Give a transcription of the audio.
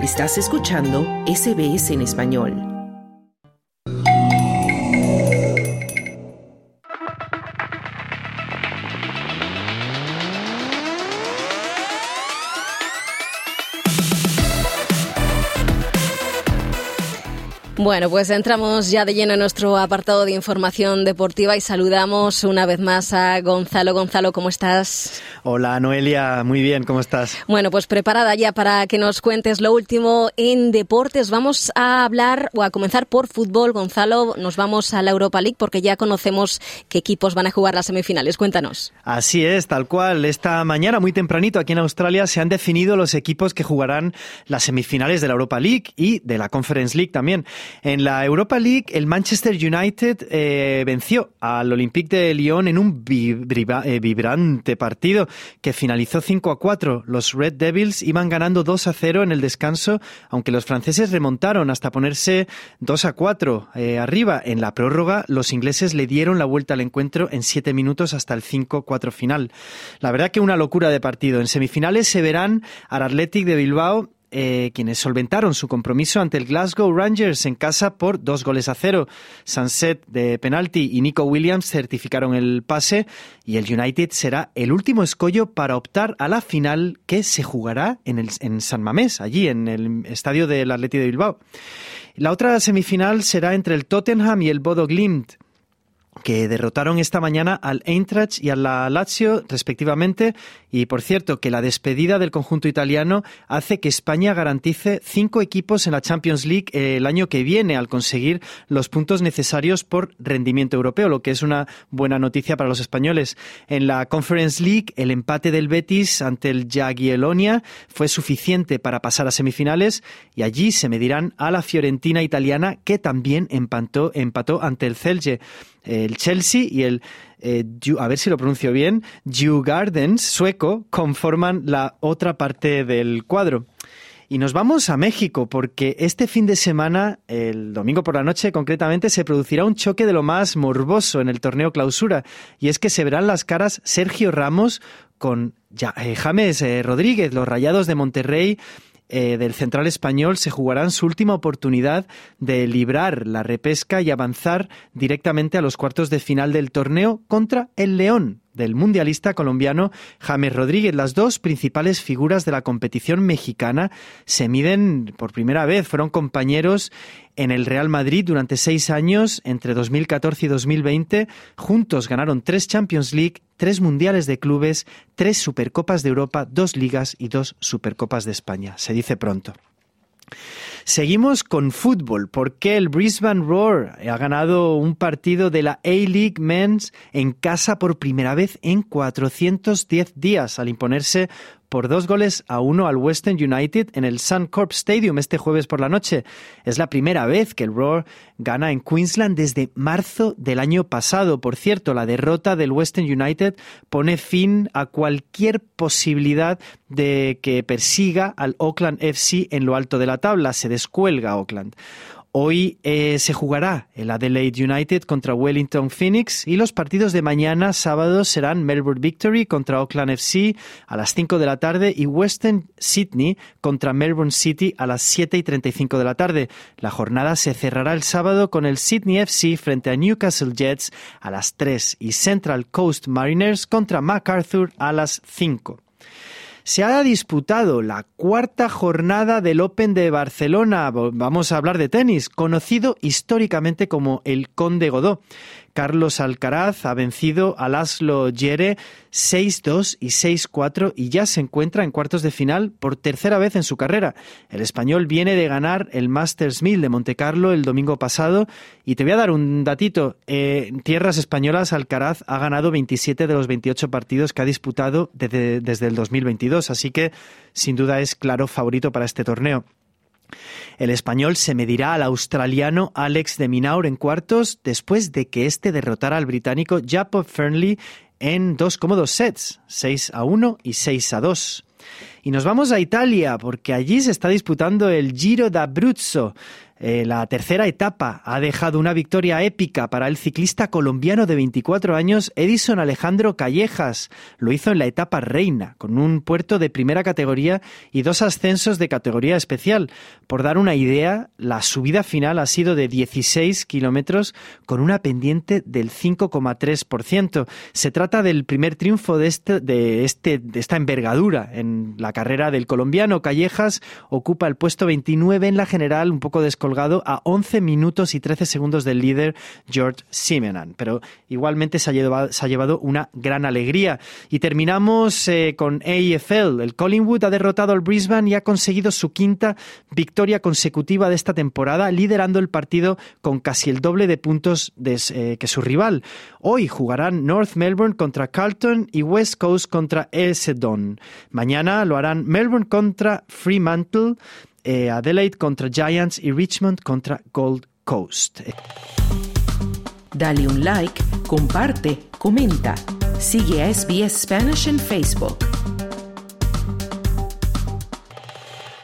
Estás escuchando SBS en español. Bueno, pues entramos ya de lleno en nuestro apartado de información deportiva y saludamos una vez más a Gonzalo. Gonzalo, ¿cómo estás? Hola, Noelia, muy bien, ¿cómo estás? Bueno, pues preparada ya para que nos cuentes lo último en deportes. Vamos a hablar o a comenzar por fútbol, Gonzalo. Nos vamos a la Europa League porque ya conocemos qué equipos van a jugar las semifinales. Cuéntanos. Así es, tal cual. Esta mañana, muy tempranito, aquí en Australia, se han definido los equipos que jugarán las semifinales de la Europa League y de la Conference League también. En la Europa League, el Manchester United venció al Olympique de Lyon en un vibrante partido que finalizó 5-4. Los Red Devils iban ganando 2-0 en el descanso, aunque los franceses remontaron hasta ponerse 2-4 arriba. En la prórroga, los ingleses le dieron la vuelta al encuentro en 7 minutos hasta el 5-4 final. La verdad que una locura de partido. En semifinales se verán al Athletic de Bilbao, quienes solventaron su compromiso ante el Glasgow Rangers en casa por 2-0. Sunset de penalti y Nico Williams certificaron el pase y el United será el último escollo para optar a la final que se jugará en San Mamés, allí en el estadio del Athletic de Bilbao. La otra semifinal será entre el Tottenham y el Bodo Glimt, que derrotaron esta mañana al Eintracht y a la Lazio, respectivamente. Y, por cierto, que la despedida del conjunto italiano hace que España garantice 5 equipos en la Champions League el año que viene, al conseguir los puntos necesarios por rendimiento europeo, lo que es una buena noticia para los españoles. En la Conference League, el empate del Betis ante el Jagiellonia fue suficiente para pasar a semifinales y allí se medirán a la Fiorentina italiana, que también empató ante el Celje. El Chelsea y el, a ver si lo pronuncio bien, Djurgårdens sueco conforman la otra parte del cuadro. Y nos vamos a México porque este fin de semana, el domingo por la noche concretamente, se producirá un choque de lo más morboso en el torneo Clausura. Y es que se verán las caras Sergio Ramos con James Rodríguez. Los Rayados de Monterrey del central español se jugarán su última oportunidad de librar la repesca y avanzar directamente a los cuartos de final del torneo contra el León del mundialista colombiano James Rodríguez. Las dos principales figuras de la competición mexicana se miden por primera vez. Fueron compañeros en el Real Madrid durante 6 años, entre 2014 y 2020. Juntos ganaron 3 Champions League, 3 Mundiales de Clubes, 3 Supercopas de Europa, 2 Ligas y 2 Supercopas de España. Se dice pronto. Seguimos con fútbol porque el Brisbane Roar ha ganado un partido de la A-League Men's en casa por primera vez en 410 días al imponerse por 2-1 al Western United en el Suncorp Stadium este jueves por la noche. Es la primera vez que el Roar gana en Queensland desde marzo del año pasado. Por cierto, la derrota del Western United pone fin a cualquier posibilidad de que persiga al Auckland FC en lo alto de la tabla. Se descuelga Auckland. Hoy se jugará el Adelaide United contra Wellington Phoenix y los partidos de mañana, sábado, serán Melbourne Victory contra Auckland FC a las 5 de la tarde y Western Sydney contra Melbourne City a las 7:35 de la tarde. La jornada se cerrará el sábado con el Sydney FC frente a Newcastle Jets a las 3 y Central Coast Mariners contra MacArthur a las 5. Se ha disputado la 4ª jornada del Open de Barcelona. Vamos a hablar de tenis, conocido históricamente como el Conde Godó. Carlos Alcaraz ha vencido a Laszlo Djere 6-2 y 6-4 y ya se encuentra en cuartos de final por tercera vez en su carrera. El español viene de ganar el Masters 1000 de Montecarlo el domingo pasado y te voy a dar un datito. En tierras españolas, Alcaraz ha ganado 27 de los 28 partidos que ha disputado desde el 2022, así que sin duda es claro favorito para este torneo. El español se medirá al australiano Alex de Minaur en cuartos después de que este derrotara al británico Jacob Fernley en 2 cómodos sets, 6-1 y 6-2. Y nos vamos a Italia porque allí se está disputando el Giro d'Abruzzo. La tercera etapa ha dejado una victoria épica para el ciclista colombiano de 24 años Edison Alejandro Callejas. Lo hizo en la etapa reina, con un puerto de primera categoría y 2 ascensos de categoría especial. Por dar una idea, la subida final ha sido de 16 kilómetros con una pendiente del 5,3%. Se trata del primer triunfo de esta envergadura en la carrera del colombiano. Callejas ocupa el puesto 29 en la general, un poco descolgado, a 11 minutos y 13 segundos del líder George Simenon. Pero igualmente se ha llevado una gran alegría. Y terminamos con AFL. El Collingwood ha derrotado al Brisbane y ha conseguido su 5ª victoria consecutiva de esta temporada, liderando el partido con casi el doble de puntos que su rival. Hoy jugarán North Melbourne contra Carlton y West Coast contra Essendon. Mañana lo harán Melbourne contra Fremantle, Adelaide contra Giants y Richmond contra Gold Coast. Dale un like, comparte, comenta. Sigue a SBS Spanish en Facebook.